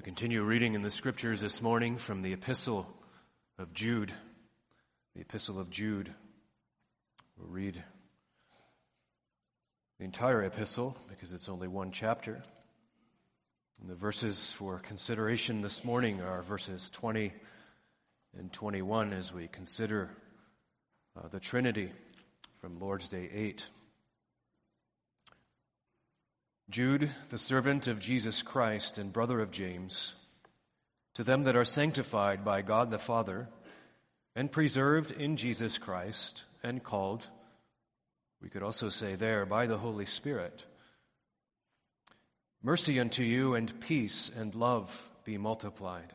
Continue reading in the Scriptures this morning from the Epistle of Jude. The Epistle of Jude. We'll read the entire epistle because it's only one chapter. And the verses for consideration this morning are verses 20 and 21 as we consider the Trinity from Lord's Day 8. Jude, the servant of Jesus Christ and brother of James, to them that are sanctified by God the Father and preserved in Jesus Christ and called, we could also say there, by the Holy Spirit. Mercy unto you and peace and love be multiplied.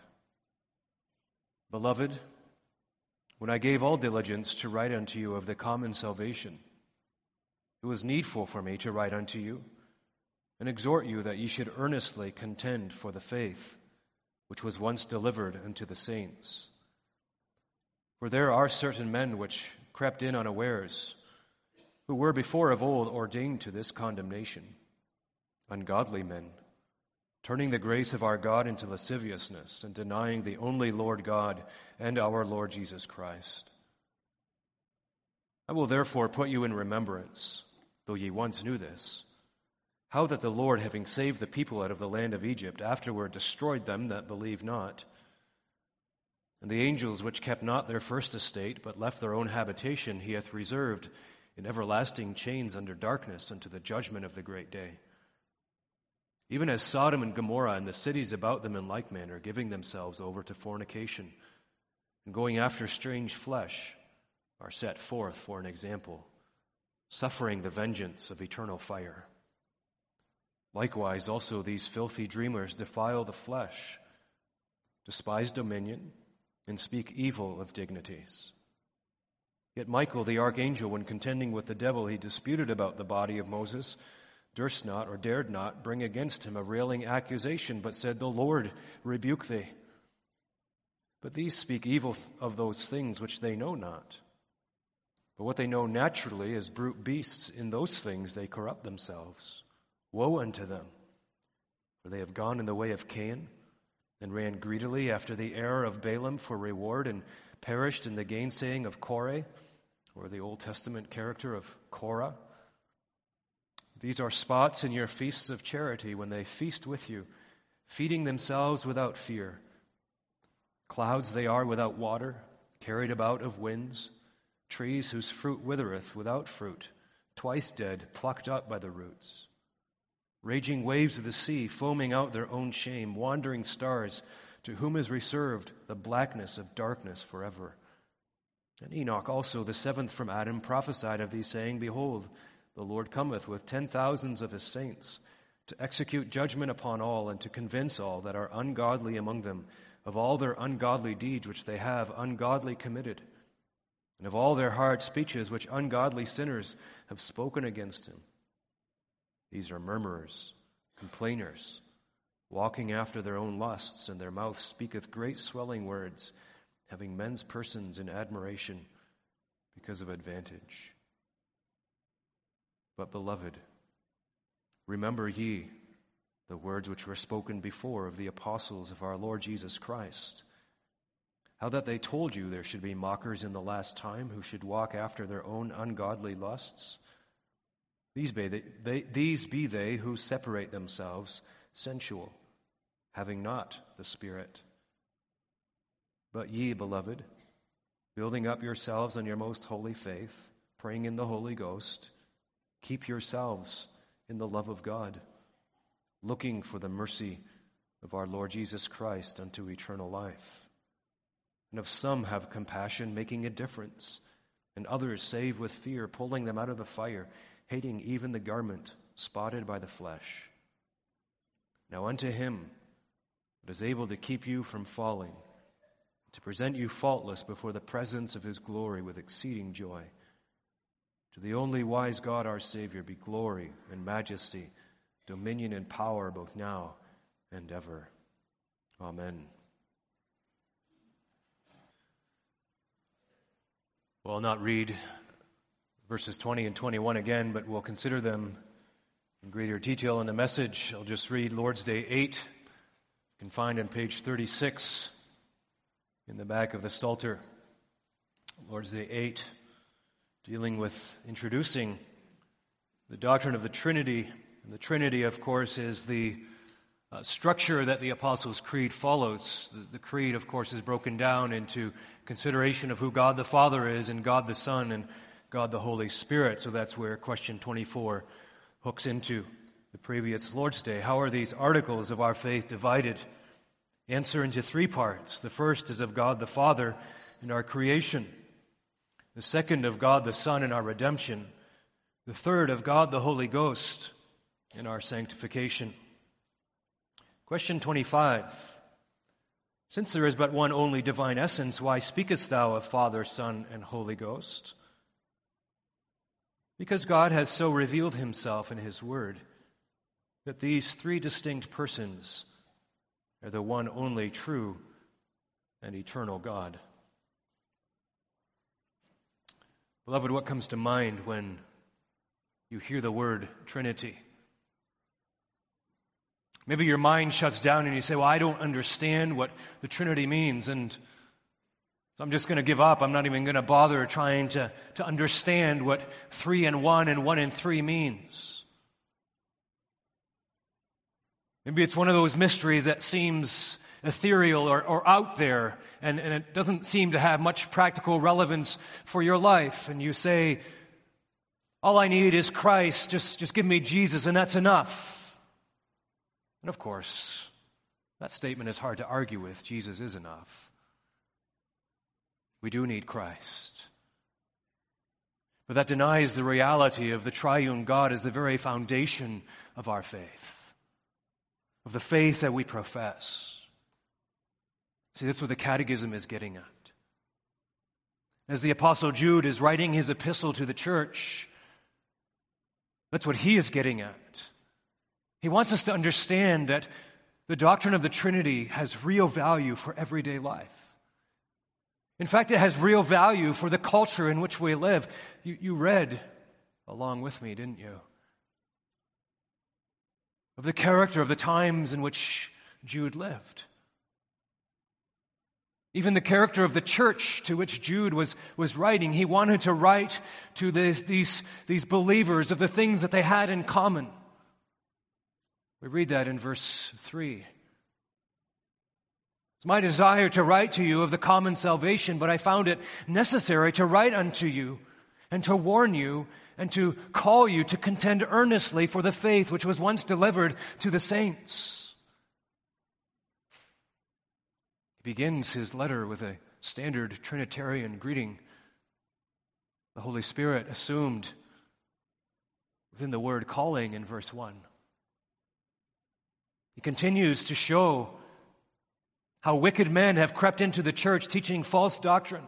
Beloved, when I gave all diligence to write unto you of the common salvation, it was needful for me to write unto you and exhort you that ye should earnestly contend for the faith which was once delivered unto the saints. For there are certain men which crept in unawares, who were before of old ordained to this condemnation, ungodly men, turning the grace of our God into lasciviousness, and denying the only Lord God and our Lord Jesus Christ. I will therefore put you in remembrance, though ye once knew this, how that the Lord, having saved the people out of the land of Egypt, afterward destroyed them that believe not. And the angels which kept not their first estate, but left their own habitation, he hath reserved in everlasting chains under darkness unto the judgment of the great day. Even as Sodom and Gomorrah and the cities about them in like manner, giving themselves over to fornication, and going after strange flesh, are set forth for an example, suffering the vengeance of eternal fire. Likewise also these filthy dreamers defile the flesh, despise dominion, and speak evil of dignities. Yet Michael the archangel, when contending with the devil, he disputed about the body of Moses, durst not or dared not bring against him a railing accusation, but said, The Lord rebuke thee. But these speak evil of those things which they know not. But what they know naturally as brute beasts, in those things they corrupt themselves. Woe unto them, for they have gone in the way of Cain, and ran greedily after the error of Balaam for reward, and perished in the gainsaying of Korah, or the Old Testament character of Korah. These are spots in your feasts of charity, when they feast with you, feeding themselves without fear. Clouds they are without water, carried about of winds, trees whose fruit withereth without fruit, twice dead, plucked up by the roots. Raging waves of the sea, foaming out their own shame, wandering stars, to whom is reserved the blackness of darkness forever. And Enoch also, the seventh from Adam, prophesied of these, saying, Behold, the Lord cometh with 10,000s of his saints, to execute judgment upon all, and to convince all that are ungodly among them of all their ungodly deeds which they have ungodly committed, and of all their hard speeches which ungodly sinners have spoken against him. These are murmurers, complainers, walking after their own lusts, and their mouth speaketh great swelling words, having men's persons in admiration because of advantage. But, beloved, remember ye the words which were spoken before of the apostles of our Lord Jesus Christ, how that they told you there should be mockers in the last time, who should walk after their own ungodly lusts. These be they who separate themselves sensual, having not the Spirit. But ye, beloved, building up yourselves on your most holy faith, praying in the Holy Ghost, keep yourselves in the love of God, looking for the mercy of our Lord Jesus Christ unto eternal life. And of some have compassion, making a difference, and others save with fear, pulling them out of the fire, hating even the garment spotted by the flesh. Now unto him that is able to keep you from falling, to present you faultless before the presence of his glory with exceeding joy. To the only wise God our Savior be glory and majesty, dominion and power both now and ever. Amen. Well, I'll not read verses 20 and 21 again, but we'll consider them in greater detail in the message. I'll just read Lord's Day 8, You can find on page 36 in the back of the Psalter, Lord's Day 8, dealing with introducing the doctrine of the Trinity. And the Trinity, of course, is the structure that the Apostles' Creed follows. The Creed, of course, is broken down into consideration of who God the Father is and God the Son and God the Holy Spirit. So that's where question 24 hooks into the previous Lord's Day. How are these articles of our faith divided? Answer into three parts. The first is of God the Father in our creation. The second of God the Son in our redemption. The third of God the Holy Ghost in our sanctification. Question 25. Since there is but one only divine essence, why speakest thou of Father, Son, and Holy Ghost? Because God has so revealed himself in his word that these three distinct persons are the one only true and eternal God. Beloved, what comes to mind when you hear the word Trinity? Maybe your mind shuts down and you say, well, I don't understand what the Trinity means, and so I'm just going to give up. I'm not even going to bother trying to understand what 3 in 1 and 1 in 3 means. Maybe it's one of those mysteries that seems ethereal or out there, and it doesn't seem to have much practical relevance for your life. And you say, all I need is Christ. Just give me Jesus, and that's enough. And of course, that statement is hard to argue with. Jesus is enough. We do need Christ. But that denies the reality of the triune God as the very foundation of our faith, of the faith that we profess. See, that's what the Catechism is getting at. As the Apostle Jude is writing his epistle to the church, that's what he is getting at. He wants us to understand that the doctrine of the Trinity has real value for everyday life. In fact, it has real value for the culture in which we live. You read along with me, didn't you? Of the character of the times in which Jude lived. Even the character of the church to which Jude was writing. He wanted to write to these believers of the things that they had in common. We read that in verse 3. It's my desire to write to you of the common salvation, but I found it necessary to write unto you and to warn you and to call you to contend earnestly for the faith which was once delivered to the saints. He begins his letter with a standard Trinitarian greeting. The Holy Spirit assumed within the word calling in verse 1. He continues to show how wicked men have crept into the church teaching false doctrine.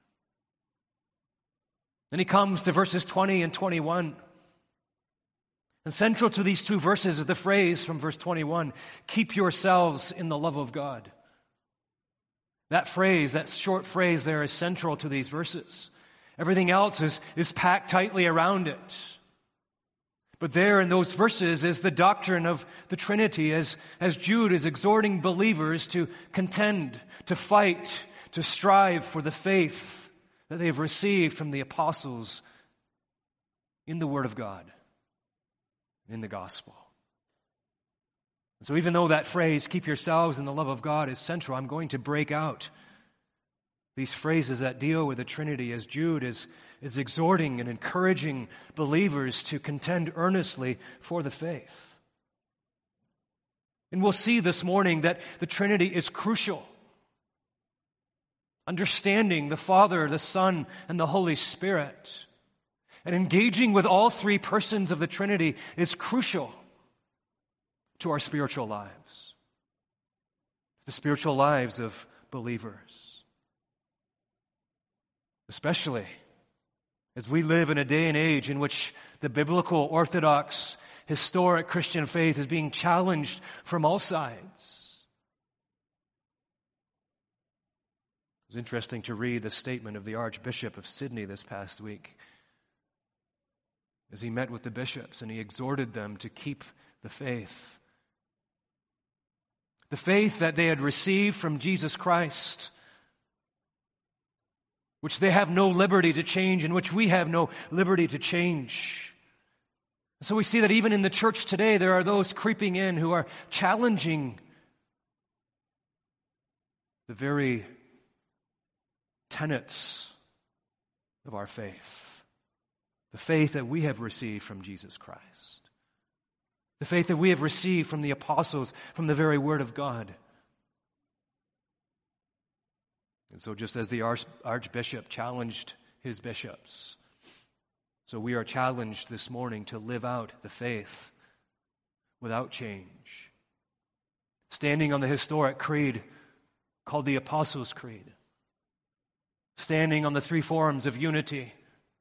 Then he comes to verses 20 and 21. And central to these two verses is the phrase from verse 21, keep yourselves in the love of God. That phrase, that short phrase there is central to these verses. Everything else is packed tightly around it. But there in those verses is the doctrine of the Trinity as Jude is exhorting believers to contend, to fight, to strive for the faith that they have received from the apostles in the Word of God, in the gospel. And so even though that phrase, keep yourselves in the love of God, is central, I'm going to break out these phrases that deal with the Trinity as Jude is exhorting and encouraging believers to contend earnestly for the faith. And we'll see this morning that the Trinity is crucial. Understanding the Father, the Son, and the Holy Spirit, and engaging with all three persons of the Trinity is crucial to our spiritual lives, the spiritual lives of believers. Especially as we live in a day and age in which the biblical, orthodox, historic Christian faith is being challenged from all sides. It was interesting to read the statement of the Archbishop of Sydney this past week as he met with the bishops and he exhorted them to keep the faith, the faith that they had received from Jesus Christ, which they have no liberty to change, and which we have no liberty to change. So we see that even in the church today, there are those creeping in who are challenging the very tenets of our faith, the faith that we have received from Jesus Christ, the faith that we have received from the apostles, from the very Word of God. And so just as the Archbishop challenged his bishops, so we are challenged this morning to live out the faith without change, standing on the historic creed called the Apostles' Creed, standing on the three forms of unity.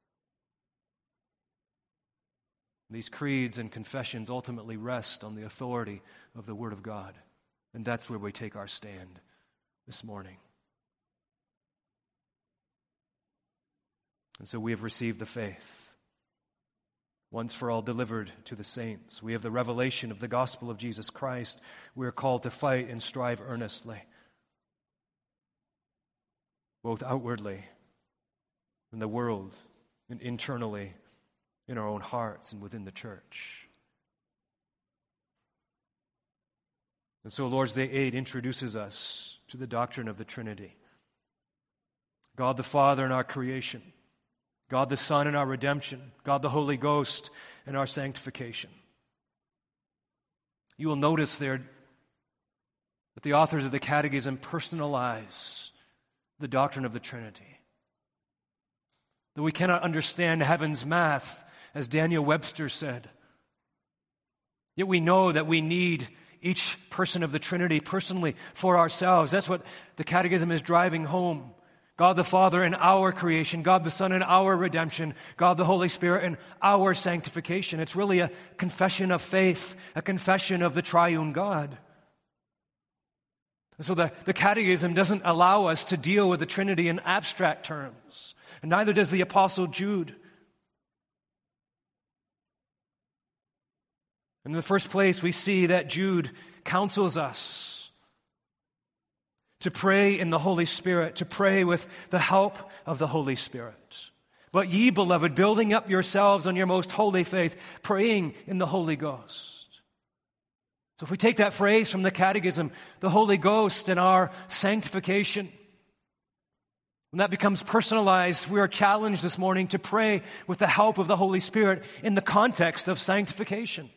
These creeds and confessions ultimately rest on the authority of the Word of God, and that's where we take our stand this morning. And so we have received the faith, once for all delivered to the saints. We have the revelation of the gospel of Jesus Christ. We are called to fight and strive earnestly, both outwardly in the world and internally in our own hearts and within the church. And so Lord's Day 8 introduces us to the doctrine of the Trinity. God the Father in our creation, God the Son in our redemption, God the Holy Ghost in our sanctification. You will notice there that the authors of the Catechism personalize the doctrine of the Trinity. That we cannot understand heaven's math, as Daniel Webster said, yet we know that we need each person of the Trinity personally for ourselves. That's what the Catechism is driving home. God the Father in our creation, God the Son in our redemption, God the Holy Spirit in our sanctification. It's really a confession of faith, a confession of the triune God. And so the Catechism doesn't allow us to deal with the Trinity in abstract terms, and neither does the Apostle Jude. In the first place, we see that Jude counsels us to pray in the Holy Spirit, to pray with the help of the Holy Spirit. But ye, beloved, building up yourselves on your most holy faith, praying in the Holy Ghost. So if we take that phrase from the Catechism, the Holy Ghost and our sanctification, when that becomes personalized, we are challenged this morning to pray with the help of the Holy Spirit in the context of sanctification.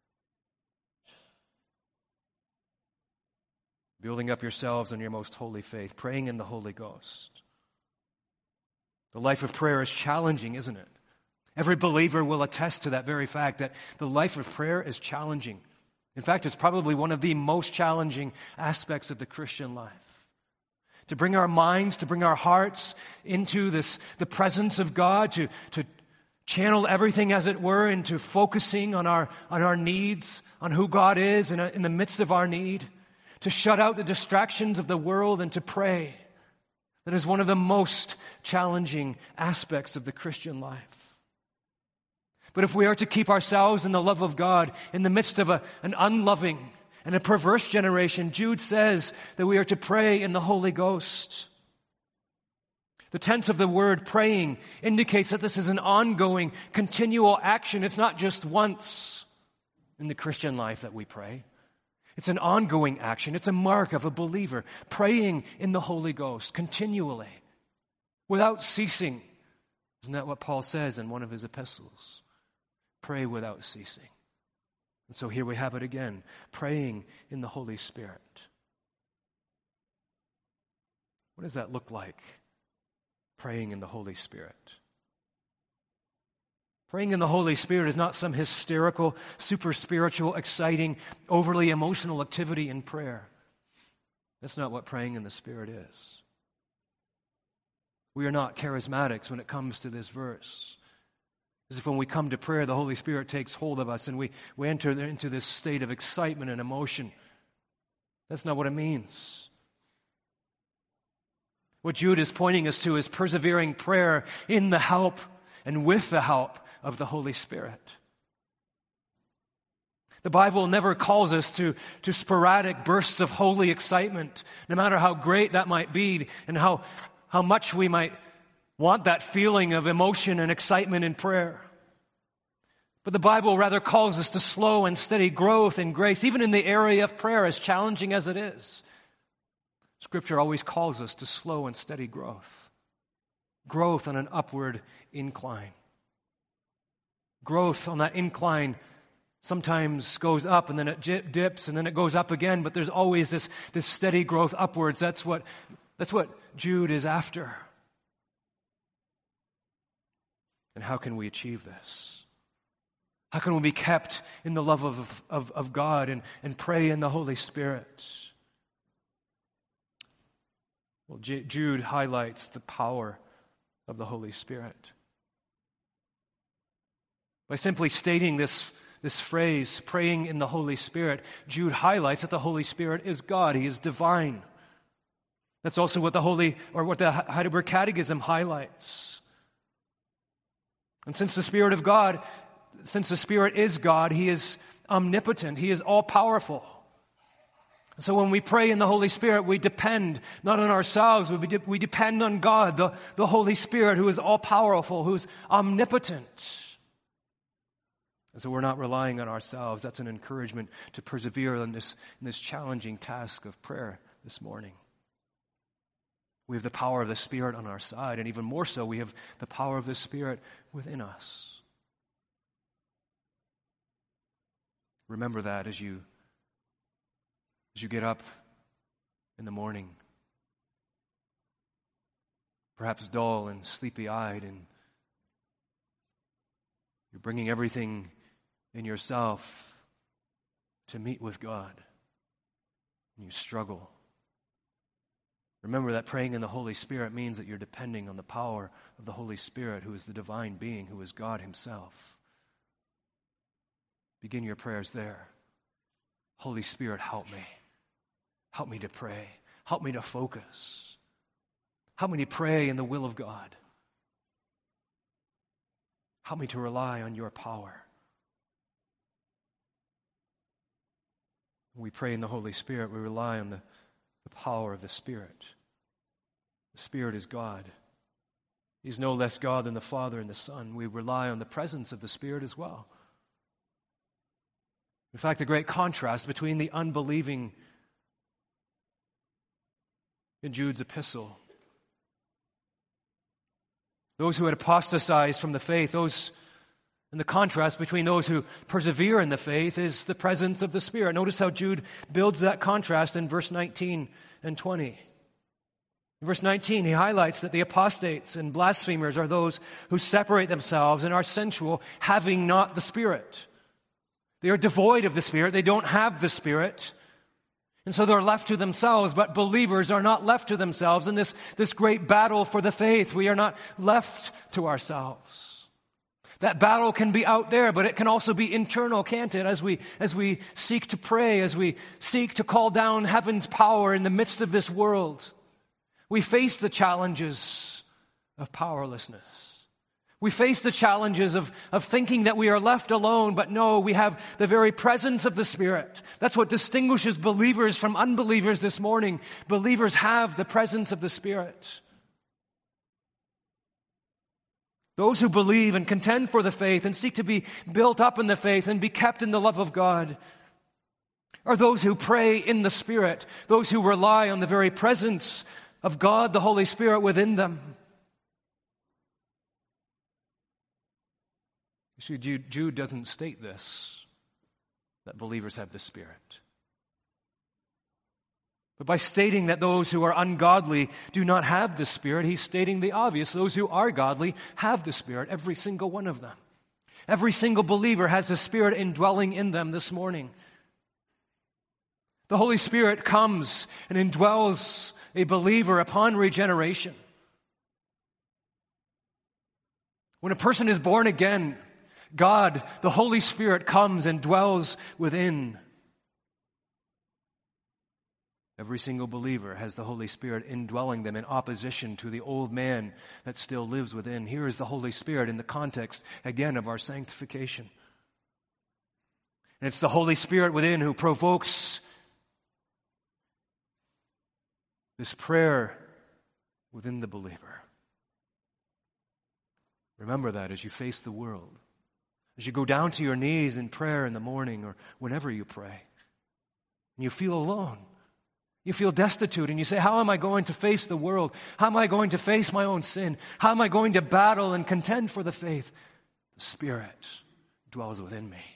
Building up yourselves on your most holy faith, praying in the Holy Ghost. The life of prayer is challenging, isn't it? Every believer will attest to that very fact, that the life of prayer is challenging. In fact, it's probably one of the most challenging aspects of the Christian life. To bring our minds, to bring our hearts into the presence of God, to channel everything, as it were, into focusing on our needs, on who God is in the midst of our need. To shut out the distractions of the world and to pray. That is one of the most challenging aspects of the Christian life. But if we are to keep ourselves in the love of God in the midst of an unloving and a perverse generation, Jude says that we are to pray in the Holy Ghost. The tense of the word praying indicates that this is an ongoing, continual action. It's not just once in the Christian life that we pray. It's an ongoing action. It's a mark of a believer praying in the Holy Ghost continually, without ceasing. Isn't that what Paul says in one of his epistles? Pray without ceasing. And so here we have it again, praying in the Holy Spirit. What does that look like, praying in the Holy Spirit? Praying in the Holy Spirit is not some hysterical, super spiritual, exciting, overly emotional activity in prayer. That's not what praying in the Spirit is. We are not charismatics when it comes to this verse. As if when we come to prayer, the Holy Spirit takes hold of us and we enter into this state of excitement and emotion. That's not what it means. What Jude is pointing us to is persevering prayer in the help and with the help of the Holy Spirit. The Bible never calls us to sporadic bursts of holy excitement, no matter how great that might be and how much we might want that feeling of emotion and excitement in prayer. But the Bible rather calls us to slow and steady growth in grace, even in the area of prayer, as challenging as it is. Scripture always calls us to slow and steady growth. Growth on an upward incline. Growth on that incline sometimes goes up and then it dips and then it goes up again, but there's always this steady growth upwards. That's what Jude is after. And how can we achieve this? How can we be kept in the love of God and pray in the Holy Spirit? Well, Jude highlights the power of the Holy Spirit. By simply stating this phrase, praying in the Holy Spirit, Jude highlights that the Holy Spirit is God. He is divine. That's also what the Heidelberg Catechism highlights. And since the Spirit is God, He is omnipotent. He is all-powerful. So when we pray in the Holy Spirit, we depend not on ourselves, we depend on God, the Holy Spirit, who is all-powerful, who is omnipotent. And so we're not relying on ourselves. That's an encouragement to persevere in this challenging task of prayer this morning. We have the power of the Spirit on our side, and even more so, we have the power of the Spirit within us. Remember that as you get up in the morning, perhaps dull and sleepy-eyed, and you're bringing everything in yourself to meet with God, and you struggle. Remember that praying in the Holy Spirit means that you're depending on the power of the Holy Spirit, who is the divine being, who is God Himself. Begin your prayers there. Holy Spirit, help me. Help me to pray. Help me to focus. Help me to pray in the will of God. Help me to rely on your power. When we pray in the Holy Spirit, we rely on the power of the Spirit. The Spirit is God. He's no less God than the Father and the Son. We rely on the presence of the Spirit as well. In fact, the great contrast between the unbelieving in Jude's epistle, those who had apostatized from the faith, and the contrast between those who persevere in the faith is the presence of the Spirit. Notice how Jude builds that contrast in verse 19 and 20. In verse 19, he highlights that the apostates and blasphemers are those who separate themselves and are sensual, having not the Spirit. They are devoid of the Spirit. They don't have the Spirit. And so they're left to themselves, but believers are not left to themselves. In this great battle for the faith, we are not left to ourselves. That battle can be out there, but it can also be internal, can't it? As we seek to pray, as we seek to call down heaven's power in the midst of this world, we face the challenges of powerlessness. We face the challenges of thinking that we are left alone, but no, we have the very presence of the Spirit. That's what distinguishes believers from unbelievers this morning. Believers have the presence of the Spirit. Those who believe and contend for the faith and seek to be built up in the faith and be kept in the love of God are those who pray in the Spirit, those who rely on the very presence of God, the Holy Spirit within them. You see, Jude doesn't state this, that believers have the Spirit. But by stating that those who are ungodly do not have the Spirit, he's stating the obvious. Those who are godly have the Spirit, every single one of them. Every single believer has the Spirit indwelling in them this morning. The Holy Spirit comes and indwells a believer upon regeneration. When a person is born again, God, the Holy Spirit, comes and dwells within. Every single believer has the Holy Spirit indwelling them in opposition to the old man that still lives within. Here is the Holy Spirit in the context, again, of our sanctification. And it's the Holy Spirit within who provokes this prayer within the believer. Remember that as you face the world, as you go down to your knees in prayer in the morning or whenever you pray, and you feel alone, you feel destitute, and you say, how am I going to face the world? How am I going to face my own sin? How am I going to battle and contend for the faith? The Spirit dwells within me.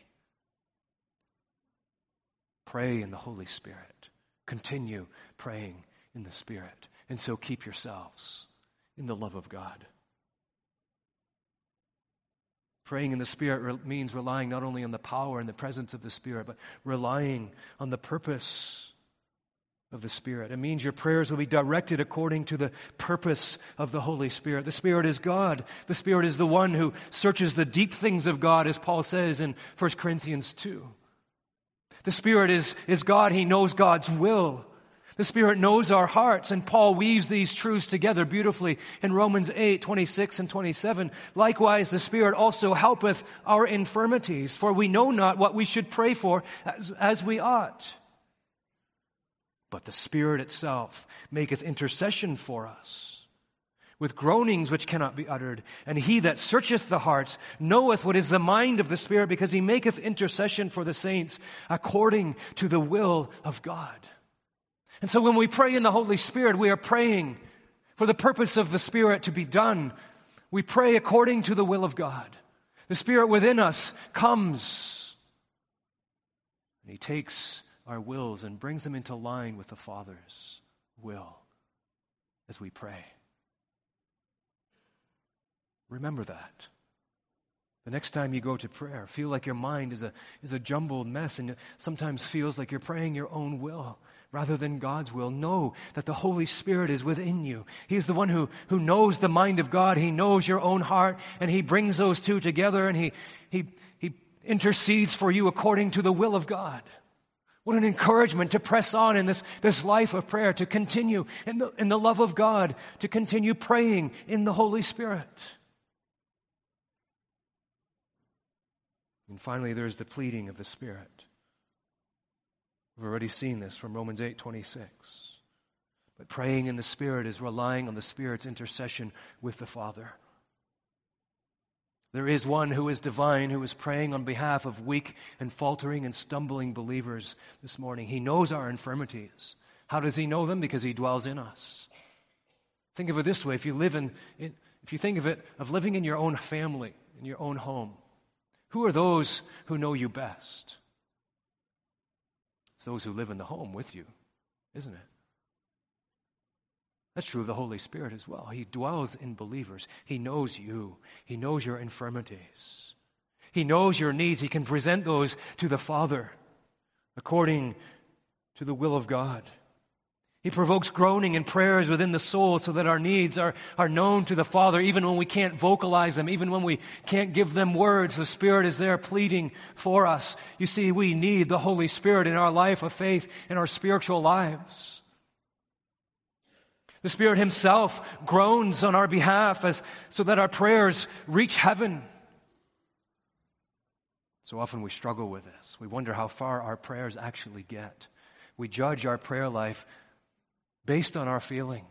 Pray in the Holy Spirit. Continue praying in the Spirit. And so keep yourselves in the love of God. Praying in the Spirit means relying not only on the power and the presence of the Spirit, but relying on the purpose of the Spirit. It means your prayers will be directed according to the purpose of the Holy Spirit. The Spirit is God. The Spirit is the one who searches the deep things of God, as Paul says in 1 Corinthians 2. The Spirit is God. He knows God's will. The Spirit knows our hearts, and Paul weaves these truths together beautifully in Romans 8, 26 and 27. Likewise, the Spirit also helpeth our infirmities, for we know not what we should pray for as we ought. But the Spirit itself maketh intercession for us, with groanings which cannot be uttered. And he that searcheth the hearts knoweth what is the mind of the Spirit, because he maketh intercession for the saints according to the will of God. And so when we pray in the Holy Spirit, we are praying for the purpose of the Spirit to be done. We pray according to the will of God. The Spirit within us comes, and He takes our wills and brings them into line with the Father's will as we pray. Remember that. The next time you go to prayer, feel like your mind is a jumbled mess, and it sometimes feels like you're praying your own will rather than God's will. Know that the Holy Spirit is within you. He is the one who knows the mind of God. He knows your own heart, and He brings those two together, and He intercedes for you according to the will of God. What an encouragement to press on in this life of prayer, to continue in the love of God, to continue praying in the Holy Spirit. And finally, there's the pleading of the Spirit. We've already seen this from Romans 8:26. But praying in the Spirit is relying on the Spirit's intercession with the Father. There is one who is divine, who is praying on behalf of weak and faltering and stumbling believers this morning. He knows our infirmities. How does He know them? Because He dwells in us. Think of it this way: if you think of living in your own family, in your own home, who are those who know you best? It's those who live in the home with you, isn't it? That's true of the Holy Spirit as well. He dwells in believers. He knows you. He knows your infirmities. He knows your needs. He can present those to the Father according to the will of God. He provokes groaning and prayers within the soul so that our needs are known to the Father, even when we can't vocalize them, even when we can't give them words. The Spirit is there pleading for us. You see, we need the Holy Spirit in our life of faith, in our spiritual lives. The Spirit Himself groans on our behalf so that our prayers reach heaven. So often we struggle with this. We wonder how far our prayers actually get. We judge our prayer life based on our feelings.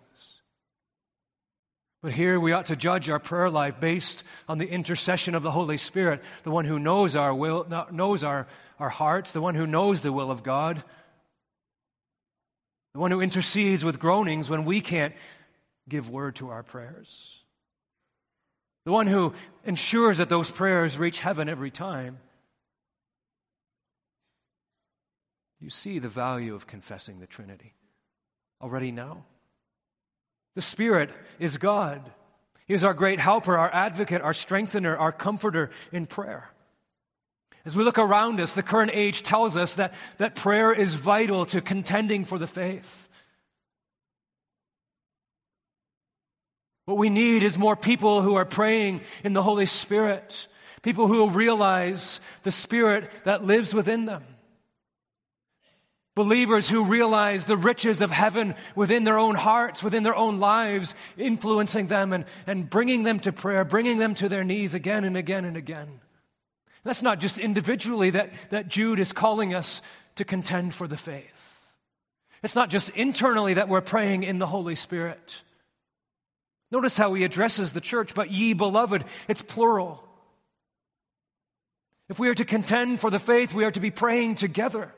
But here we ought to judge our prayer life based on the intercession of the Holy Spirit, the one who knows our will, knows our hearts, the one who knows the will of God, the one who intercedes with groanings when we can't give word to our prayers, the one who ensures that those prayers reach heaven every time. You see the value of confessing the Trinity already now. The Spirit is God. He is our great helper, our advocate, our strengthener, our comforter in prayer. As we look around us, the current age tells us that prayer is vital to contending for the faith. What we need is more people who are praying in the Holy Spirit, people who will realize the Spirit that lives within them. Believers who realize the riches of heaven within their own hearts, within their own lives, influencing them and bringing them to prayer, bringing them to their knees again and again and again. That's not just individually that Jude is calling us to contend for the faith. It's not just internally that we're praying in the Holy Spirit. Notice how he addresses the church, but ye beloved, it's plural. If we are to contend for the faith, we are to be praying together.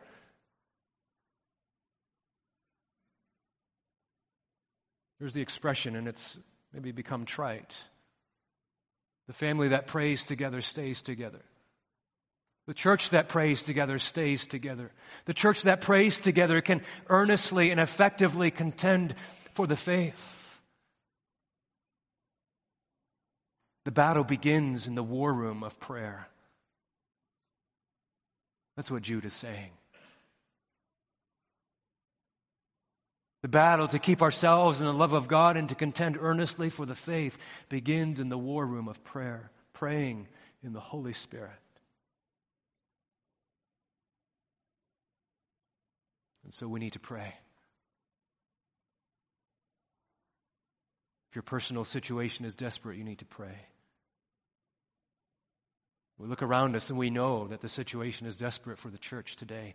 There's the expression, and it's maybe become trite. The family that prays together stays together. The church that prays together stays together. The church that prays together can earnestly and effectively contend for the faith. The battle begins in the war room of prayer. That's what Jude is saying. The battle to keep ourselves in the love of God and to contend earnestly for the faith begins in the war room of prayer, praying in the Holy Spirit. And so we need to pray. If your personal situation is desperate, you need to pray. We look around us and we know that the situation is desperate for the church today.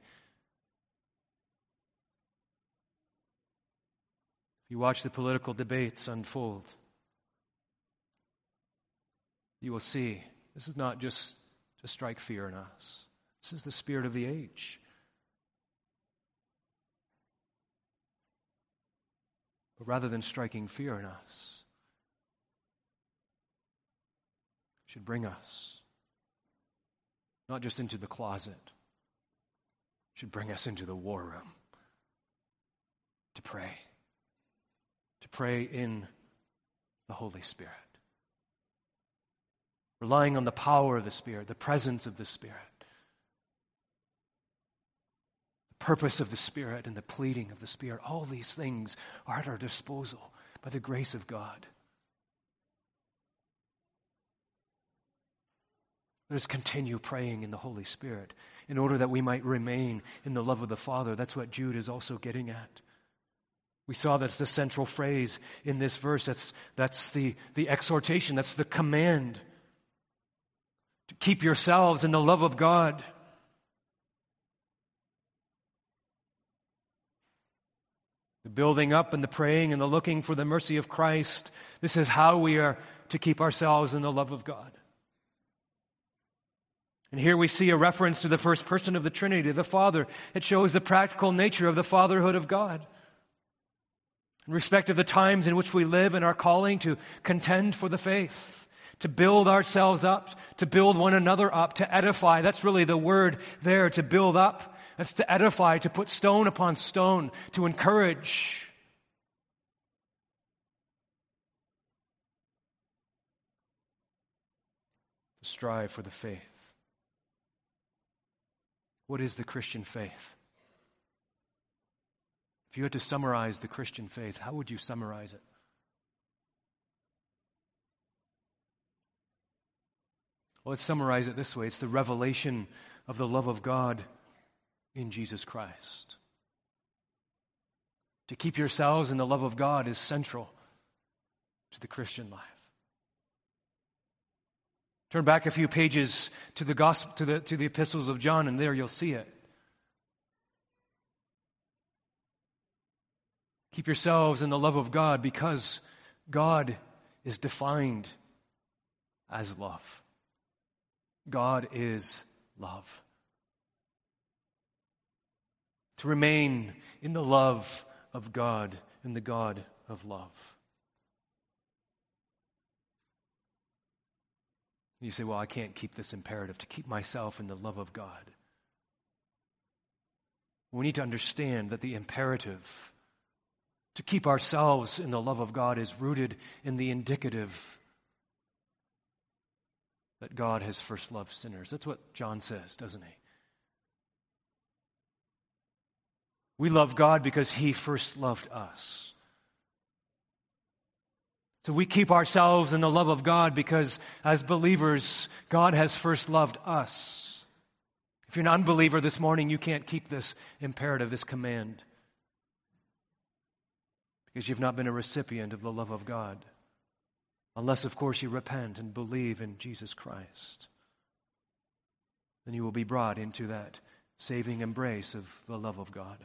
If you watch the political debates unfold, you will see this is not just to strike fear in us. This is the spirit of the age. But rather than striking fear in us, it should bring us not just into the closet, it should bring us into the war room to pray. To pray in the Holy Spirit. Relying on the power of the Spirit, the presence of the Spirit, the purpose of the Spirit, and the pleading of the Spirit. All these things are at our disposal by the grace of God. Let us continue praying in the Holy Spirit in order that we might remain in the love of the Father. That's what Jude is also getting at. We saw that's the central phrase in this verse. That's the exhortation. That's the command. To keep yourselves in the love of God. The building up and the praying and the looking for the mercy of Christ. This is how we are to keep ourselves in the love of God. And here we see a reference to the first person of the Trinity, the Father. It shows the practical nature of the fatherhood of God. In respect of the times in which we live and our calling to contend for the faith, to build ourselves up, to build one another up, to edify. That's really the word there, to build up. That's to edify, to put stone upon stone, to encourage. To strive for the faith. What is the Christian faith? If you had to summarize the Christian faith, how would you summarize it? Well, let's summarize it this way. It's the revelation of the love of God in Jesus Christ. To keep yourselves in the love of God is central to the Christian life. Turn back a few pages to the gospel, to the epistles of John, and there you'll see it. Keep yourselves in the love of God because God is defined as love. God is love. To remain in the love of God and the God of love. You say, well, I can't keep this imperative to keep myself in the love of God. We need to understand that the imperative to keep ourselves in the love of God is rooted in the indicative that God has first loved sinners. That's what John says, doesn't he? We love God because he first loved us. So we keep ourselves in the love of God because as believers, God has first loved us. If you're an unbeliever this morning, you can't keep this imperative, this command. Because you've not been a recipient of the love of God. Unless, of course, you repent and believe in Jesus Christ. then you will be brought into that saving embrace of the love of God.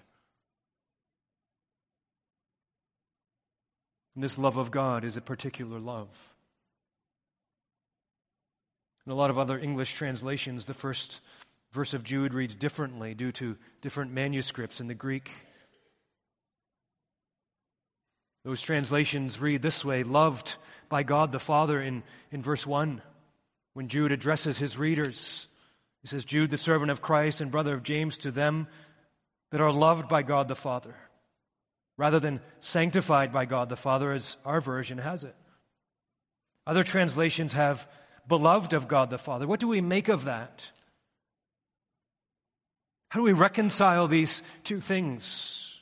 And this love of God is a particular love. In a lot of other English translations, the first verse of Jude reads differently due to different manuscripts in the Greek. Those translations read this way: loved by God the Father in verse 1. When Jude addresses his readers, he says, Jude, the servant of Christ and brother of James, to them that are loved by God the Father, rather than sanctified by God the Father, as our version has it. Other translations have beloved of God the Father. What do we make of that? How do we reconcile these two things?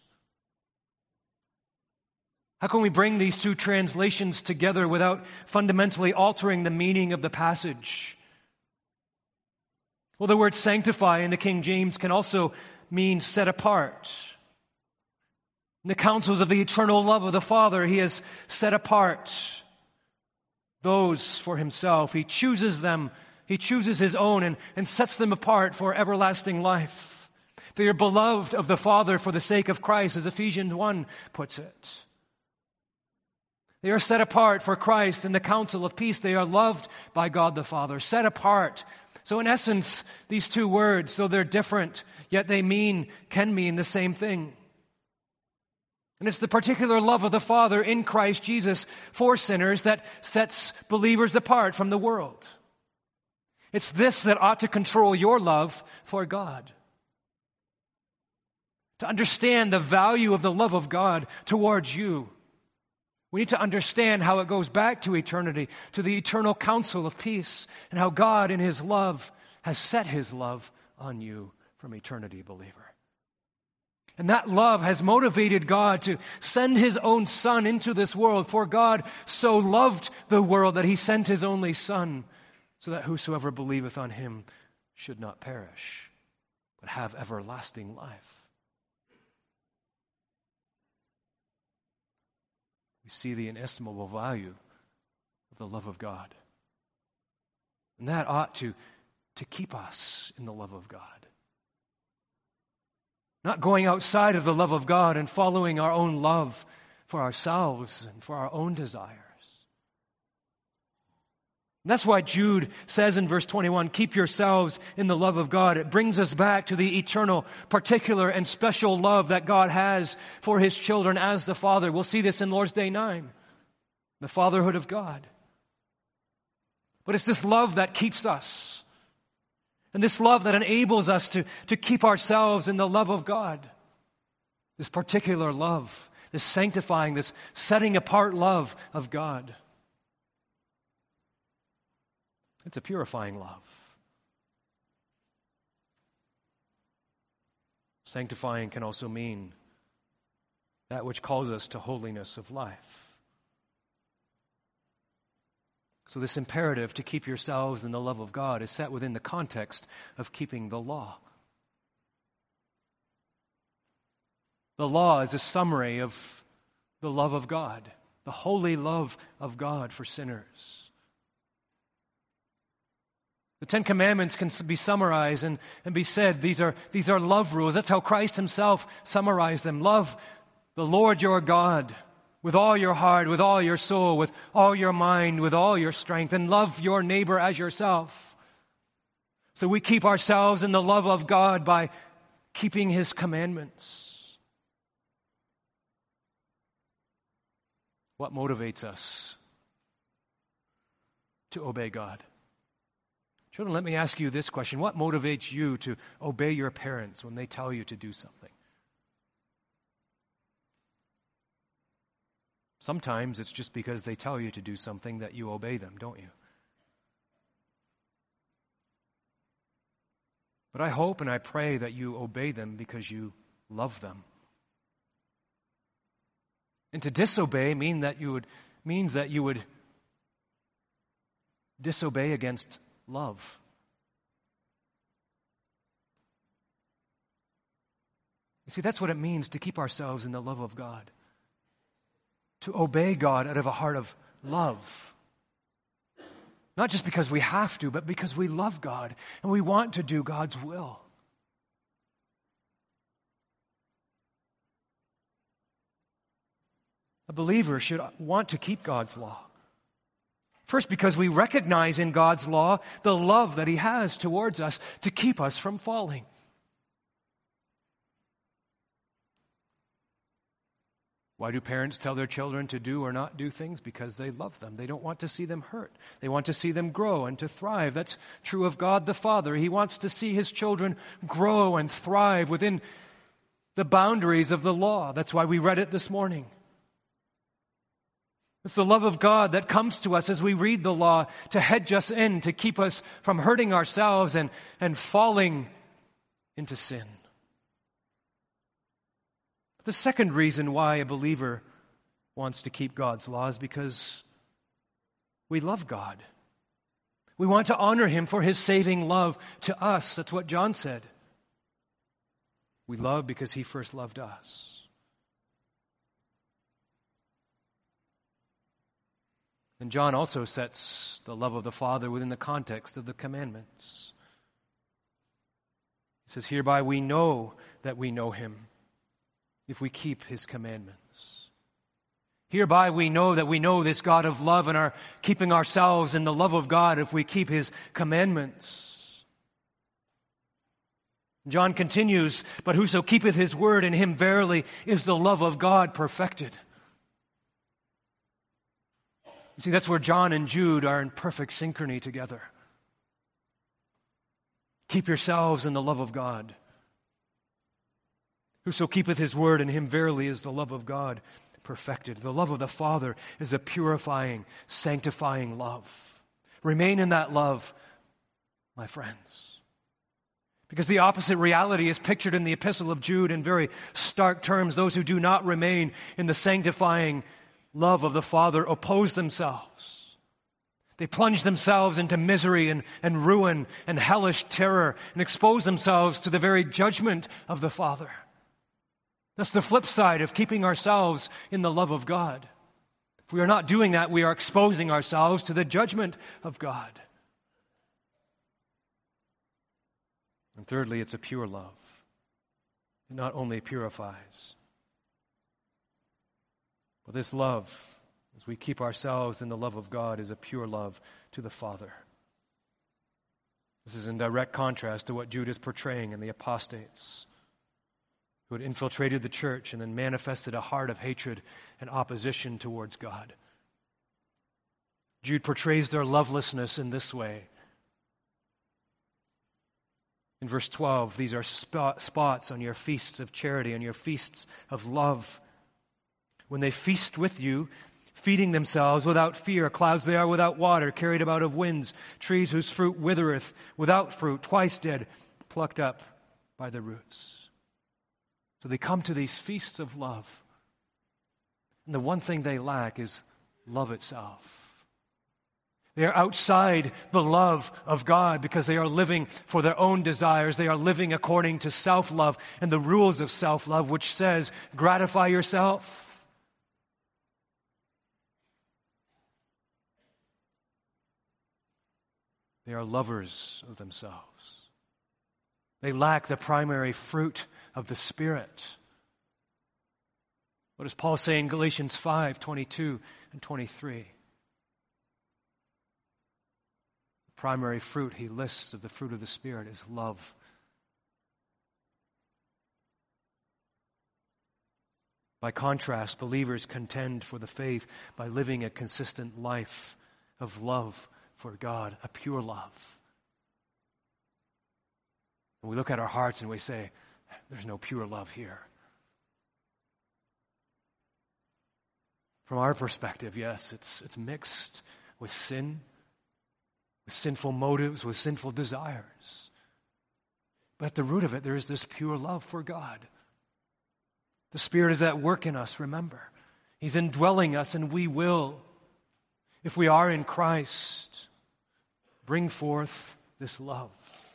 How can we bring these two translations together without fundamentally altering the meaning of the passage? Well, the word sanctify in the King James can also mean set apart. In the counsels of the eternal love of the Father, He has set apart those for Himself. He chooses them. He chooses His own and sets them apart for everlasting life. They are beloved of the Father for the sake of Christ, as Ephesians 1 puts it. They are set apart for Christ in the counsel of peace. They are loved by God the Father, set apart. So in essence, these two words, though they're different, yet they can mean the same thing. And it's the particular love of the Father in Christ Jesus for sinners that sets believers apart from the world. It's this that ought to control your love for God. To understand the value of the love of God towards you, we need to understand how it goes back to eternity, to the eternal counsel of peace, and how God in His love has set His love on you from eternity, believer. And that love has motivated God to send His own Son into this world. For God so loved the world that He sent His only Son, so that whosoever believeth on Him should not perish, but have everlasting life. We see the inestimable value of the love of God. And that ought to keep us in the love of God. Not going outside of the love of God and following our own love for ourselves and for our own desires. And that's why Jude says in verse 21, keep yourselves in the love of God. It brings us back to the eternal, particular, and special love that God has for His children as the Father. We'll see this in Lord's Day 9, the fatherhood of God. But it's this love that keeps us. And this love that enables us to keep ourselves in the love of God. This particular love, this sanctifying, this setting apart love of God. It's a purifying love. Sanctifying can also mean that which calls us to holiness of life. So this imperative to keep yourselves in the love of God is set within the context of keeping the law. The law is a summary of the love of God, the holy love of God for sinners. The Ten Commandments can be summarized and be said, these are love rules. That's how Christ Himself summarized them. Love the Lord your God with all your heart, with all your soul, with all your mind, with all your strength, and love your neighbor as yourself. So we keep ourselves in the love of God by keeping His commandments. What motivates us to obey God? Children, let me ask you this question. What motivates you to obey your parents when they tell you to do something? Sometimes it's just because they tell you to do something that you obey them, don't you? But I hope and I pray that you obey them because you love them. And to disobey means that you would disobey against love. You see, that's what it means to keep ourselves in the love of God. To obey God out of a heart of love. Not just because we have to, but because we love God and we want to do God's will. A believer should want to keep God's law. First, because we recognize in God's law the love that He has towards us to keep us from falling. Why do parents tell their children to do or not do things? Because they love them. They don't want to see them hurt. They want to see them grow and to thrive. That's true of God the Father. He wants to see His children grow and thrive within the boundaries of the law. That's why we read it this morning. It's the love of God that comes to us as we read the law to hedge us in, to keep us from hurting ourselves and falling into sin. The second reason why a believer wants to keep God's law is because we love God. We want to honor Him for His saving love to us. That's what John said. We love because He first loved us. And John also sets the love of the Father within the context of the commandments. He says, hereby we know that we know Him, if we keep His commandments. Hereby we know that we know this God of love and are keeping ourselves in the love of God if we keep His commandments. John continues, but whoso keepeth His word, in him verily is the love of God perfected. You see, that's where John and Jude are in perfect synchrony together. Keep yourselves in the love of God. Whoso keepeth His word, in him verily is the love of God perfected. The love of the Father is a purifying, sanctifying love. Remain in that love, my friends. Because the opposite reality is pictured in the Epistle of Jude in very stark terms. Those who do not remain in the sanctifying love of the Father oppose themselves. They plunge themselves into misery and ruin and hellish terror and expose themselves to the very judgment of the Father. That's the flip side of keeping ourselves in the love of God. If we are not doing that, we are exposing ourselves to the judgment of God. And thirdly, it's a pure love. It not only purifies, but this love, as we keep ourselves in the love of God, is a pure love to the Father. This is in direct contrast to what Jude is portraying in the apostates who had infiltrated the church and then manifested a heart of hatred and opposition towards God. Jude portrays their lovelessness in this way. In verse 12, these are spots on your feasts of charity and your feasts of love. When they feast with you, feeding themselves without fear, clouds they are without water, carried about of winds, trees whose fruit withereth, without fruit, twice dead, plucked up by the roots. So they come to these feasts of love. And the one thing they lack is love itself. They are outside the love of God because they are living for their own desires. They are living according to self-love and the rules of self-love, which says, gratify yourself. They are lovers of themselves. They lack the primary fruit of the Spirit. What does Paul say in Galatians 5:22 and 23? The primary fruit he lists of the fruit of the Spirit is love. By contrast, believers contend for the faith by living a consistent life of love for God, a pure love. And we look at our hearts and we say, there's no pure love here. From our perspective, yes, it's mixed with sin, with sinful motives, with sinful desires. But at the root of it, there is this pure love for God. The Spirit is at work in us, remember. He's indwelling us, and we will, if we are in Christ, bring forth this love.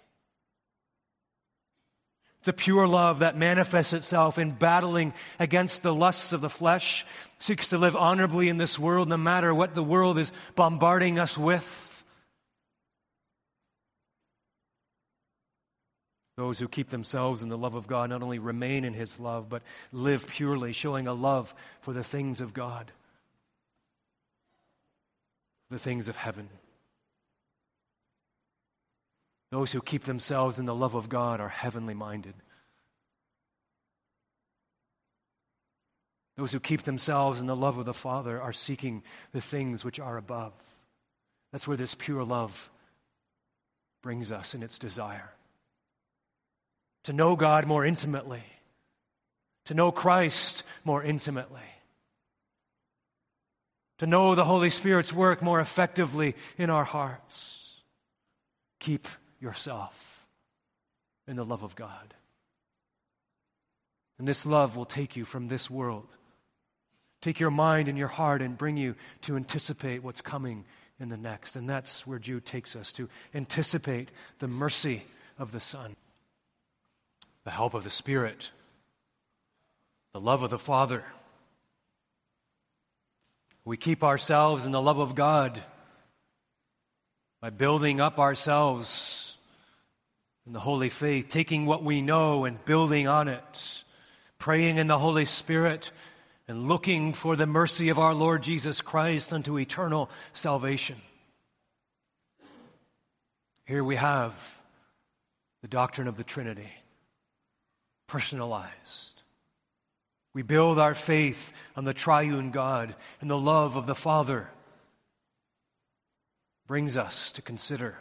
It's a pure love that manifests itself in battling against the lusts of the flesh, seeks to live honorably in this world no matter what the world is bombarding us with. Those who keep themselves in the love of God not only remain in His love, but live purely, showing a love for the things of God, the things of heaven. Those who keep themselves in the love of God are heavenly minded. Those who keep themselves in the love of the Father are seeking the things which are above. That's where this pure love brings us in its desire. To know God more intimately. To know Christ more intimately. To know the Holy Spirit's work more effectively in our hearts. Keep yourself in the love of God. And this love will take you from this world. Take your mind and your heart and bring you to anticipate what's coming in the next. And that's where Jude takes us, to anticipate the mercy of the Son, the help of the Spirit, the love of the Father. We keep ourselves in the love of God by building up ourselves in the holy faith, taking what we know and building on it, praying in the Holy Spirit, and looking for the mercy of our Lord Jesus Christ unto eternal salvation. Here we have the doctrine of the Trinity, personalized. We build our faith on the triune God, and the love of the Father brings us to consider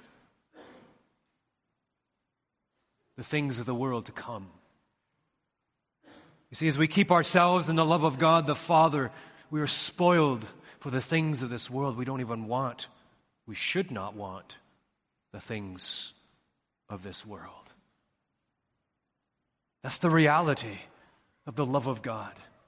the things of the world to come. You see, as we keep ourselves in the love of God the Father, we are spoiled for the things of this world. We don't even want, we should not want the things of this world. That's the reality of the love of God.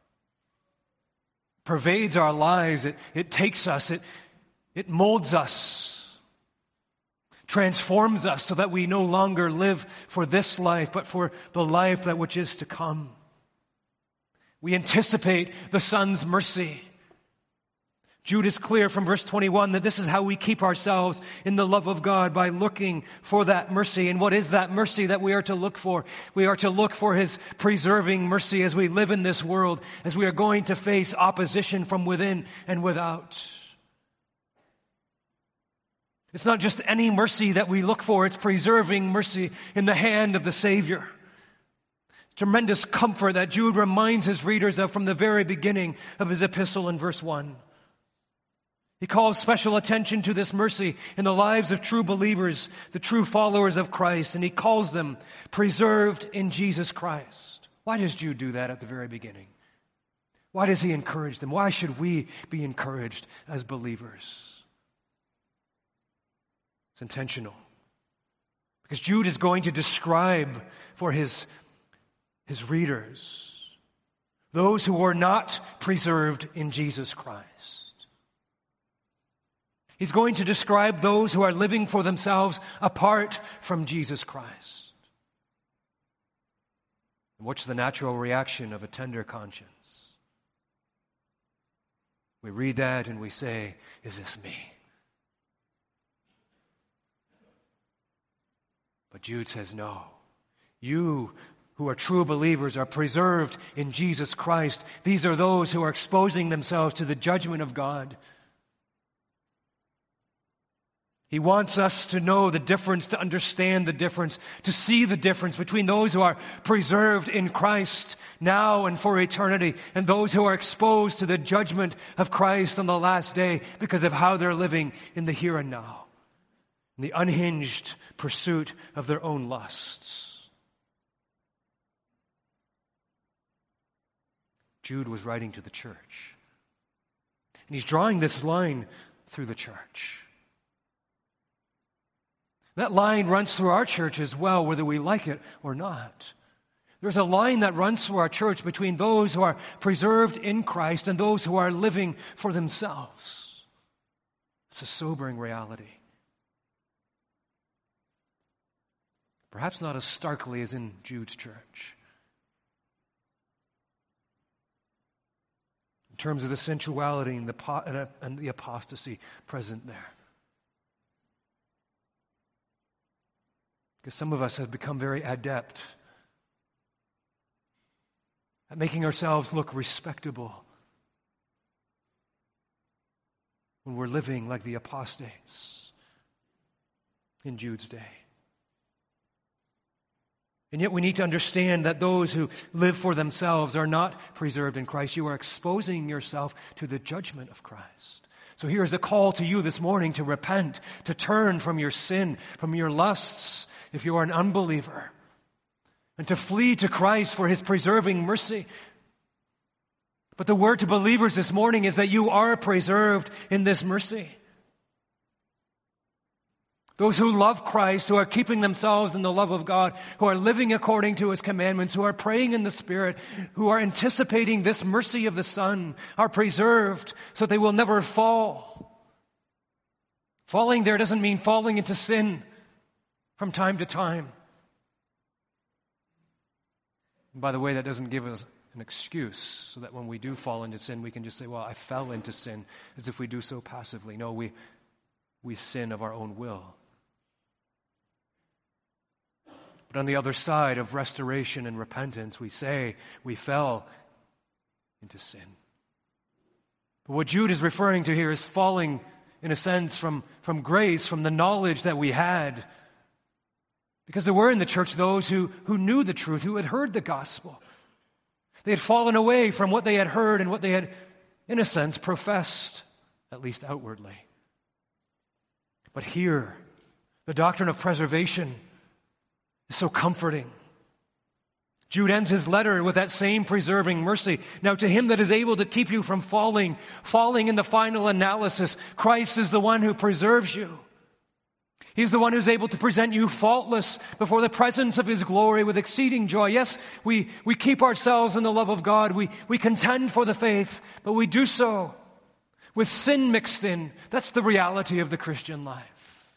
It pervades our lives. It takes us. It molds us. Transforms us so that we no longer live for this life, but for the life that which is to come. We anticipate the Son's mercy. Jude is clear from verse 21 that this is how we keep ourselves in the love of God, by looking for that mercy. And what is that mercy that we are to look for? We are to look for His preserving mercy as we live in this world, as we are going to face opposition from within and without. It's not just any mercy that we look for, it's preserving mercy in the hand of the Savior. Tremendous comfort that Jude reminds his readers of from the very beginning of his epistle in verse 1. He calls special attention to this mercy in the lives of true believers, the true followers of Christ, and he calls them preserved in Jesus Christ. Why does Jude do that at the very beginning? Why does he encourage them? Why should we be encouraged as believers? It's intentional. Because Jude is going to describe for his readers those who are not preserved in Jesus Christ. He's going to describe those who are living for themselves apart from Jesus Christ. And what's the natural reaction of a tender conscience? We read that and we say, is this me? But Jude says, no. You who are true believers are preserved in Jesus Christ. These are those who are exposing themselves to the judgment of God. He wants us to know the difference, to understand the difference, to see the difference between those who are preserved in Christ now and for eternity, and those who are exposed to the judgment of Christ on the last day because of how they're living in the here and now, in the unhinged pursuit of their own lusts. Jude was writing to the church, and he's drawing this line through the church. That line runs through our church as well, whether we like it or not. There's a line that runs through our church between those who are preserved in Christ and those who are living for themselves. It's a sobering reality. Perhaps not as starkly as in Jude's church. In terms of the sensuality and the apostasy present there. Because some of us have become very adept at making ourselves look respectable when we're living like the apostates in Jude's day. And yet we need to understand that those who live for themselves are not preserved in Christ. You are exposing yourself to the judgment of Christ. So here is a call to you this morning to repent, to turn from your sin, from your lusts, if you are an unbeliever, and to flee to Christ for His preserving mercy. But the word to believers this morning is that you are preserved in this mercy. Those who love Christ, who are keeping themselves in the love of God, who are living according to His commandments, who are praying in the Spirit, who are anticipating this mercy of the Son, are preserved so that they will never fall. Falling there doesn't mean falling into sin from time to time. And by the way, that doesn't give us an excuse so that when we do fall into sin, we can just say, well, I fell into sin, as if we do so passively. No, we sin of our own will. But on the other side of restoration and repentance, we say we fell into sin. But what Jude is referring to here is falling, in a sense, from grace, from the knowledge that we had. Because there were in the church those who knew the truth, who had heard the gospel. They had fallen away from what they had heard and what they had, in a sense, professed, at least outwardly. But here, the doctrine of preservation is so comforting. Jude ends his letter with that same preserving mercy. Now to Him that is able to keep you from falling in the final analysis, Christ is the one who preserves you. He's the one who's able to present you faultless before the presence of His glory with exceeding joy. Yes, we keep ourselves in the love of God. We contend for the faith, but we do so with sin mixed in. That's the reality of the Christian life.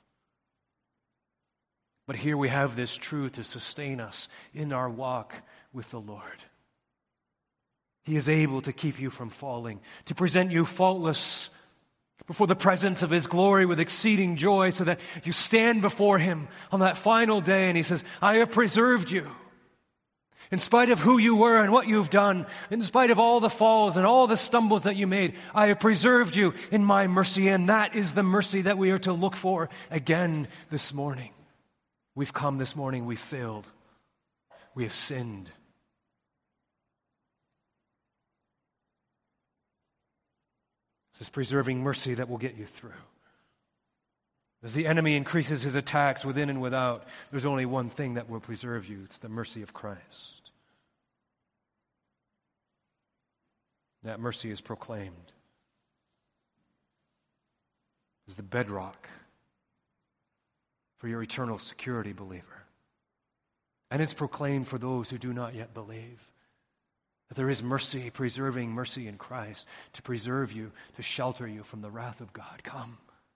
But here we have this truth to sustain us in our walk with the Lord. He is able to keep you from falling, to present you faultless before the presence of His glory with exceeding joy, so that you stand before Him on that final day and He says, I have preserved you. In spite of who you were and what you've done, in spite of all the falls and all the stumbles that you made, I have preserved you in my mercy, and that is the mercy that we are to look for again this morning. We've come this morning, we've failed, we have sinned. It's this preserving mercy that will get you through. As the enemy increases his attacks within and without, there's only one thing that will preserve you. It's the mercy of Christ. That mercy is proclaimed as the bedrock for your eternal security, believer. And it's proclaimed for those who do not yet believe. That there is mercy, preserving mercy in Christ to preserve you, to shelter you from the wrath of God. Come.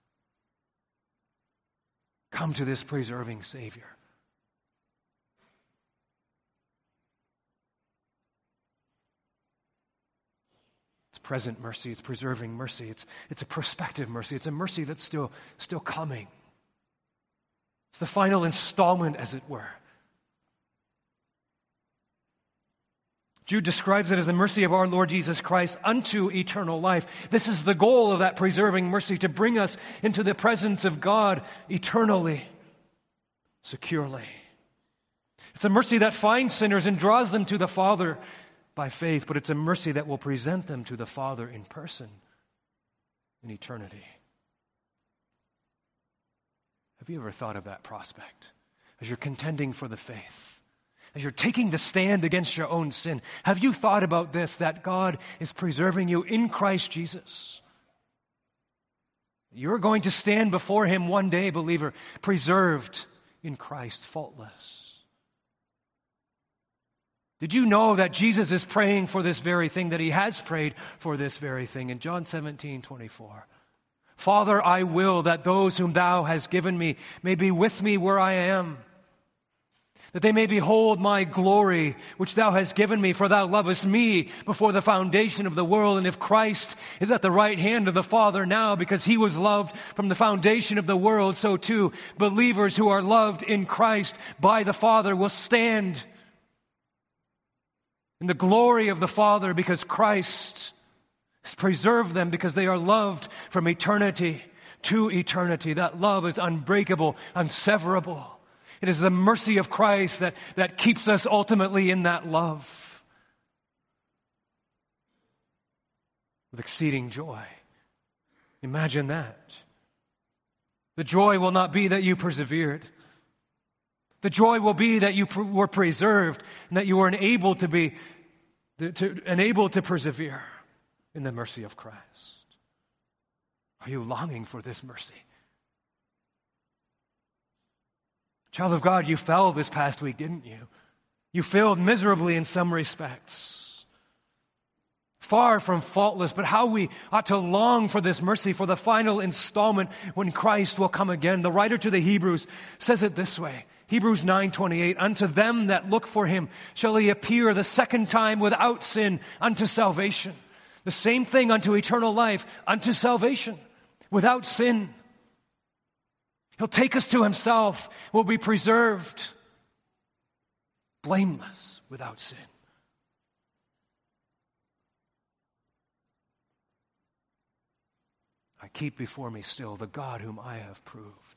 Come to this preserving Savior. It's present mercy, it's preserving mercy, it's a prospective mercy, it's a mercy that's still coming. It's the final installment, as it were. Jude describes it as the mercy of our Lord Jesus Christ unto eternal life. This is the goal of that preserving mercy, to bring us into the presence of God eternally, securely. It's a mercy that finds sinners and draws them to the Father by faith, but it's a mercy that will present them to the Father in person in eternity. Have you ever thought of that prospect as you're contending for the faith? As you're taking the stand against your own sin, have you thought about this, that God is preserving you in Christ Jesus? You're going to stand before Him one day, believer, preserved in Christ, faultless. Did you know that Jesus is praying for this very thing, that He has prayed for this very thing? In John 17:24, Father, I will that those whom Thou hast given me may be with me where I am, that they may behold my glory, which thou hast given me, for thou lovest me before the foundation of the world. And if Christ is at the right hand of the Father now, because he was loved from the foundation of the world, so too believers who are loved in Christ by the Father will stand in the glory of the Father, because Christ has preserved them, because they are loved from eternity to eternity. That love is unbreakable, unseverable. It is the mercy of Christ that keeps us ultimately in that love with exceeding joy. Imagine that. The joy will not be that you persevered. The joy will be that you were preserved and that you were enabled to persevere in the mercy of Christ. Are you longing for this mercy? Child of God, you fell this past week, didn't you? You failed miserably in some respects. Far from faultless, but how we ought to long for this mercy, for the final installment when Christ will come again. The writer to the Hebrews says it this way, Hebrews 9:28, unto them that look for him shall he appear the second time without sin unto salvation. The same thing unto eternal life, unto salvation, without sin. He'll take us to himself. We'll be preserved, blameless, without sin. I keep before me still the God whom I have proved.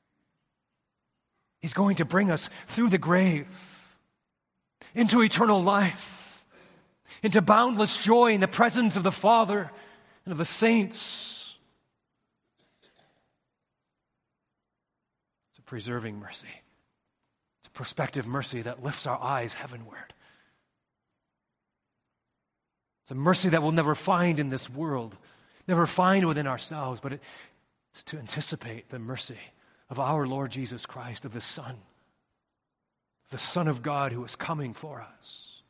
He's going to bring us through the grave into eternal life, into boundless joy in the presence of the Father and of the saints. Preserving mercy. It's a prospective mercy that lifts our eyes heavenward. It's a mercy that we'll never find in this world, never find within ourselves, but it's to anticipate the mercy of our Lord Jesus Christ, of the Son of God who is coming for us.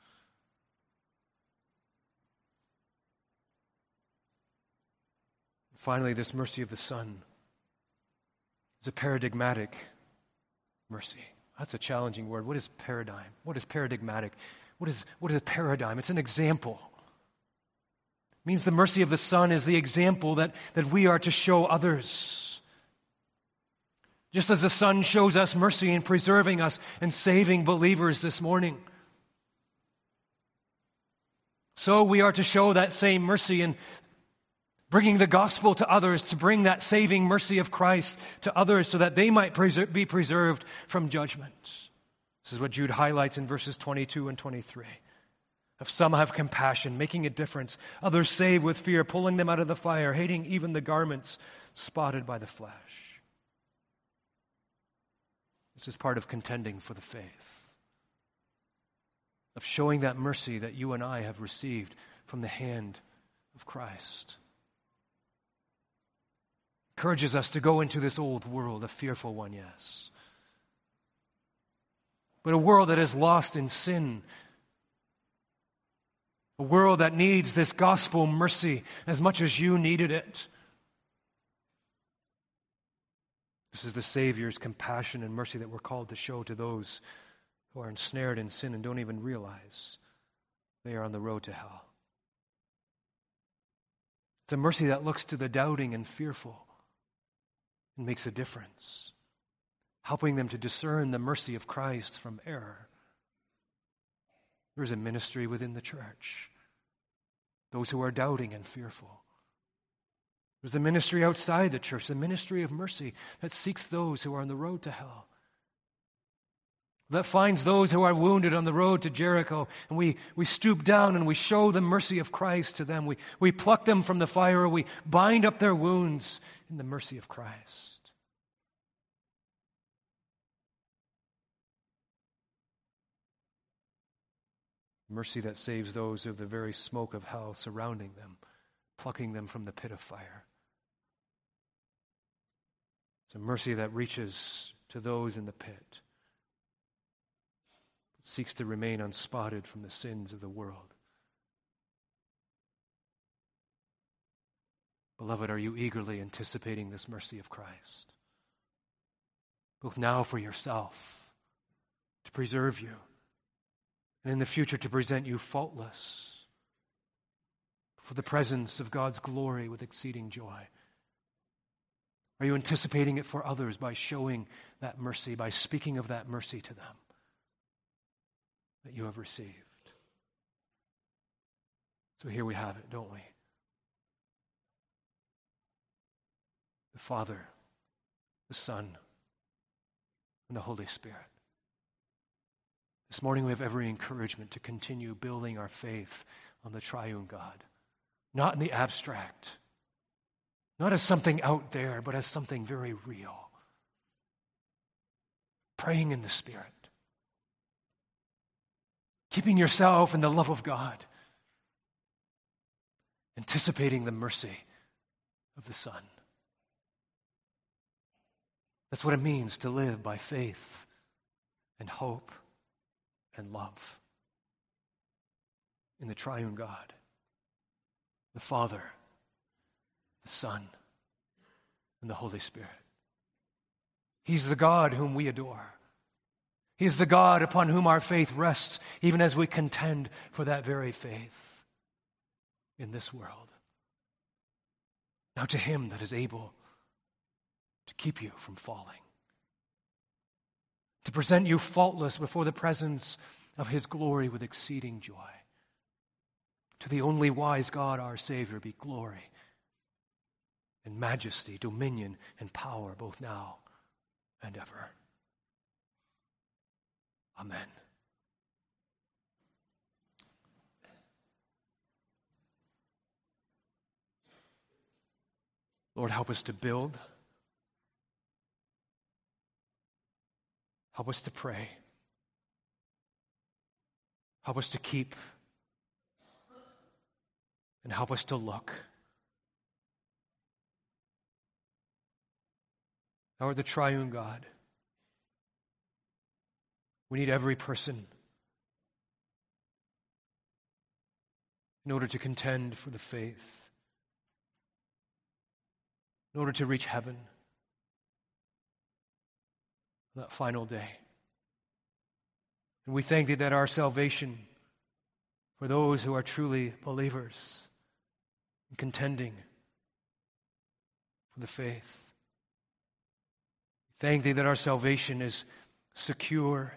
Finally, this mercy of the Son is a paradigmatic mercy. That's a challenging word. What is paradigm? What is paradigmatic? What is a paradigm? It's an example. It means the mercy of the Son is the example that we are to show others. Just as the Son shows us mercy in preserving us and saving believers this morning, so we are to show that same mercy in bringing the gospel to others, to bring that saving mercy of Christ to others so that they might be preserved from judgment. This is what Jude highlights in verses 22 and 23. If some have compassion, making a difference, others save with fear, pulling them out of the fire, hating even the garments spotted by the flesh. This is part of contending for the faith, of showing that mercy that you and I have received from the hand of Christ. Encourages us to go into this old world, a fearful one, yes, but a world that is lost in sin, a world that needs this gospel mercy as much as you needed it. This is the Savior's compassion and mercy that we're called to show to those who are ensnared in sin and don't even realize they are on the road to hell. It's a mercy that looks to the doubting and fearful and makes a difference, helping them to discern the mercy of Christ from error. There's a ministry within the church, those who are doubting and fearful. There's a ministry outside the church, the ministry of mercy that seeks those who are on the road to hell, that finds those who are wounded on the road to Jericho, and we stoop down and we show the mercy of Christ to them. We pluck them from the fire, we bind up their wounds in the mercy of Christ. Mercy that saves those of the very smoke of hell surrounding them, plucking them from the pit of fire. It's a mercy that reaches to those in the pit, that seeks to remain unspotted from the sins of the world. Beloved, are you eagerly anticipating this mercy of Christ? Both now for yourself, to preserve you, and in the future to present you faultless for the presence of God's glory with exceeding joy? Are you anticipating it for others by showing that mercy, by speaking of that mercy to them that you have received? So here we have it, don't we? The Father, the Son, and the Holy Spirit. This morning we have every encouragement to continue building our faith on the triune God, not in the abstract, not as something out there, but as something very real. Praying in the Spirit. Keeping yourself in the love of God. Anticipating the mercy of the Son. That's what it means to live by faith and hope and love in the triune God, the Father, the Son, and the Holy Spirit. He's the God whom we adore. He is the God upon whom our faith rests, even as we contend for that very faith in this world. Now to Him that is able to keep you from falling, to present you faultless before the presence of His glory with exceeding joy. To the only wise God, our Savior, be glory and majesty, dominion and power, both now and ever. Amen. Lord, help us to build. Help us to pray. Help us to keep. And help us to look. Thou art the triune God. We need every person in order to contend for the faith, in order to reach heaven on that final day. And we thank Thee that our salvation for those who are truly believers and contending for the faith. Thank Thee that our salvation is secure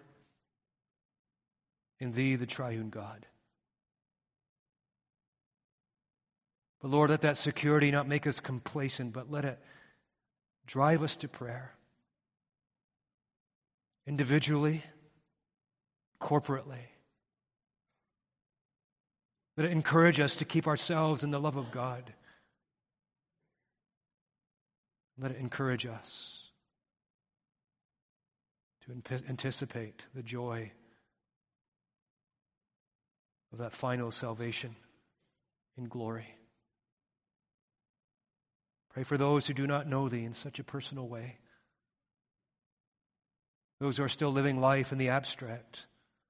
in Thee, the triune God. But Lord, let that security not make us complacent, but let it drive us to prayer. Individually, corporately. Let it encourage us to keep ourselves in the love of God. Let it encourage us to anticipate the joy of that final salvation in glory. Pray for those who do not know Thee in such a personal way. Those who are still living life in the abstract.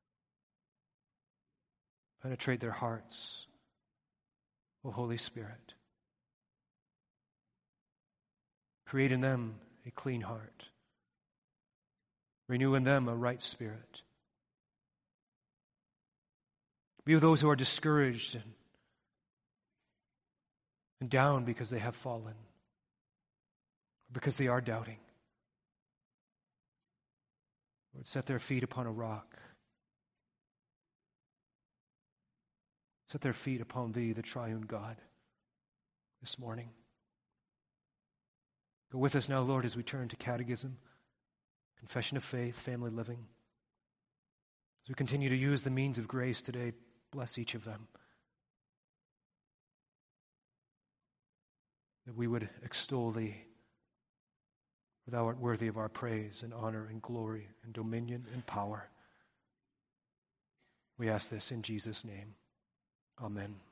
Penetrate their hearts, O Holy Spirit. Create in them a clean heart. Renew in them a right spirit. Be with those who are discouraged and down because they have fallen, because they are doubting. Lord, set their feet upon a rock. Set their feet upon Thee, the triune God, this morning. Go with us now, Lord, as we turn to catechism, confession of faith, family living. As we continue to use the means of grace today, bless each of them. That we would extol Thee, for Thou art worthy of our praise and honor and glory and dominion and power. We ask this in Jesus' name. Amen.